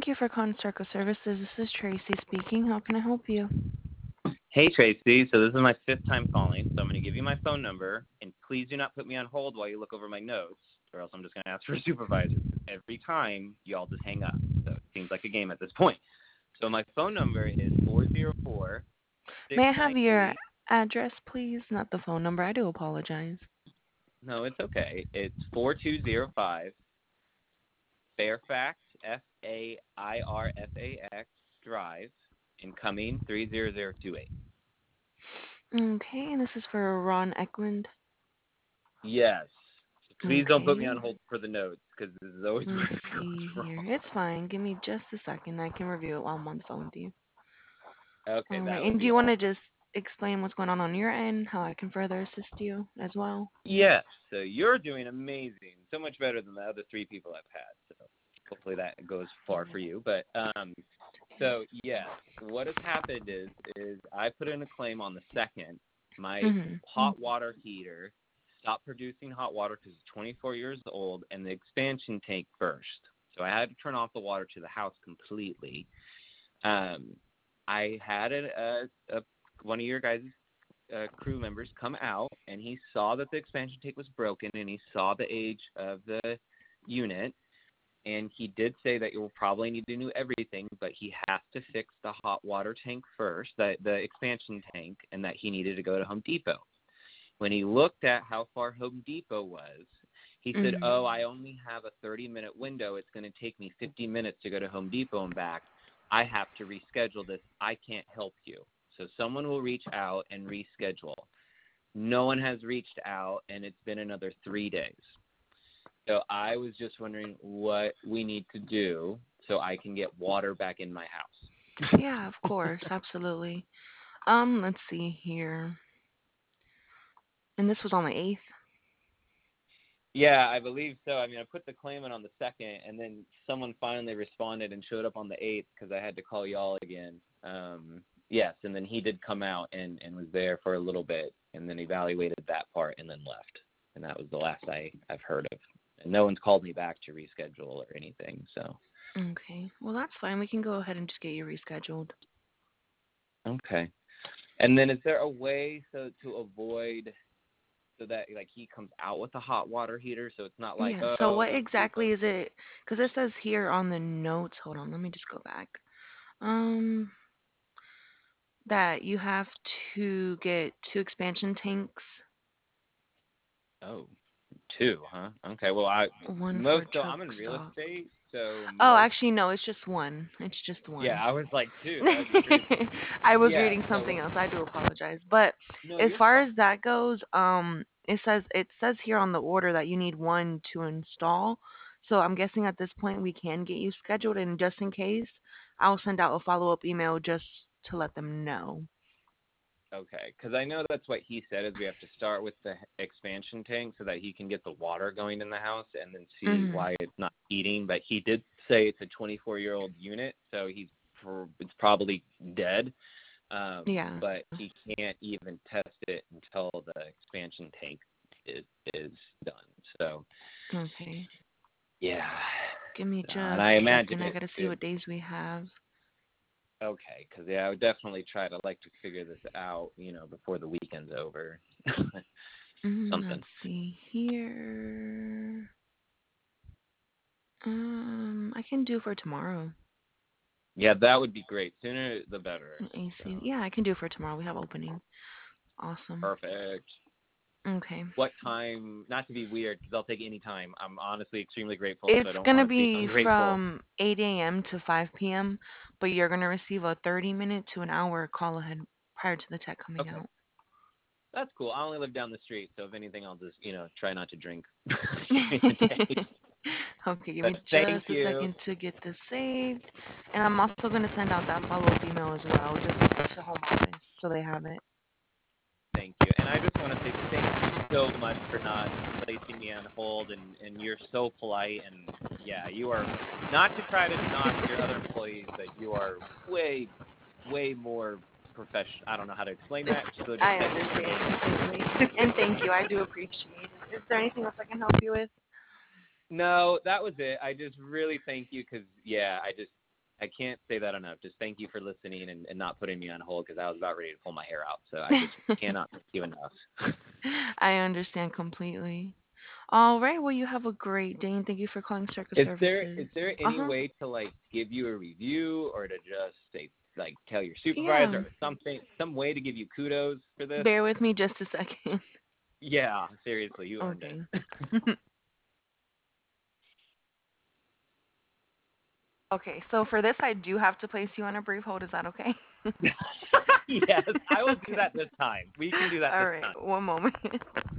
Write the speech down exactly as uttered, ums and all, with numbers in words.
Thank you for calling Circle Services. This is Tracy speaking. How can I help you? Hey, Tracy. So this is my fifth time calling, so I'm going to give you my phone number, and please do not put me on hold while you look over my notes, or else I'm just going to ask for a supervisor. Every time, you all just hang up. So it seems like a game at this point. So my phone number is four zero four, six May I nine have your three. address, please? Not the phone number. I do apologize. No, it's okay. It's four two zero five Fairfax, F A I R F A X Drive, incoming three zero zero two eight. Okay, and this is for Ron Eklund. Yes. Please don't put me Okay. on hold for the notes, because this is always where Let's it see goes here. wrong. It's fine. Give me just a second. I can review it while I'm on the phone with you. Okay, All right. that would And do be you want to awesome. just explain what's going on on your end, how I can further assist you as well? Yes, so you're doing amazing. So much better than the other three people I've had. So hopefully that goes far for you. But um, so yes, what has happened is is I put in a claim on the second. My Mhm. hot water heater stopped producing hot water because it's twenty-four years old, and the expansion tank burst. So I had to turn off the water to the house completely. Um, I had a, a, a one of your guys' uh, crew members come out, and he saw that the expansion tank was broken, and he saw the age of the unit, and he did say that you'll probably need to do everything, but he has to fix the hot water tank first, the, the expansion tank, and that he needed to go to Home Depot. When he looked at how far Home Depot was, he said, Mhm. oh, I only have a thirty-minute window. It's going to take me fifty minutes to go to Home Depot and back. I have to reschedule this. I can't help you. So someone will reach out and reschedule. No one has reached out, and it's been another three days. So I was just wondering what we need to do so I can get water back in my house. Yeah, of course, absolutely. Um, let's see here. And this was on the eighth. Yeah, I believe so. I mean, I put the claim in on the second, and then someone finally responded and showed up on the eighth because I had to call y'all again. Um, yes, and then he did come out and, and was there for a little bit, and then evaluated that part and then left. And that was the last I, I've heard of. And no one's called me back to reschedule or anything, so. Okay. Well, that's fine. We can go ahead and just get you rescheduled. Okay. And then is there a way so to avoid so that like he comes out with a hot water heater so it's not like, Yeah. So oh, what Home exactly Depot. is it? Because it says here on the notes. Hold on. Let me just go back. Um, that you have to get two expansion tanks, Oh, two, huh? Okay. Well, I one for most so truck I'm in real stop. estate, so Oh, most actually, no. It's just one. It's just yeah, one. I was like two. That'd be crazy. I was Yeah. reading So something else. I do apologize. But no, as you're far fine. as that goes, um, it says it says here on the order that you need one to install. So I'm guessing at this point we can get you scheduled, and just in case, I'll send out a follow up email just to let them know. Okay, because I know that's what he said is we have to start with the expansion tank so that he can get the water going in the house and then see Mhm. why it's not heating. But he did say it's a twenty-four year old unit, so he's it's probably dead. Um, Yeah. but he can't even test it until the expansion tank is is done. So Okay. yeah, Give me so, and just I a imagine second. I it. gotta see it what days we have. okay, because yeah, I would definitely try to like to figure this out, you know, before the weekend's over. Mm, let's Something. see here. Um, I can do for tomorrow. Yeah, that would be great. Sooner the better. An A So C. Yeah, I can do for tomorrow. We have opening. Awesome. perfect. Okay. What time? Not to be weird, because I'll take any time. I'm honestly extremely grateful, so It's I don't gonna want to seem be ungrateful. from eight a m to five p m, but you're gonna receive a thirty minute to an hour call ahead prior to the tech coming Okay, out. that's cool. I only live down the street, so if anything, I'll just you know try not to drink during the day. Okay, give But me thank just a you, second to get this saved. And I'm also gonna send out that follow up email as well, just to home office so they have it. thank you, and I just want to say thank you so much for not placing me on hold, and and you're so polite, and yeah, you are not to try to knock your other employees, but you are way way more professional. I don't know how to explain that. So just I thank you for understand being. completely. And thank you. I do appreciate it. Is there anything else I can help you with? No, that was it. I just really thank you because yeah, I just I can't say that enough. Just thank you for listening and, and not putting me on hold because I was about ready to pull my hair out. So I just cannot thank you enough. I understand completely. All right. Well, you have a great day and thank you for calling Circus Is there Services. is there Uh any huh. way to like give you a review or to just say like tell your Yeah. supervisor or something, some way to give you kudos for this? Bear with me just a second. Yeah, seriously, you earned Okay. it. Okay. So for this, I do have to place you on a brief hold. Is that okay? Yes, I will do Okay. that this time. We can do that All this right. time. One moment.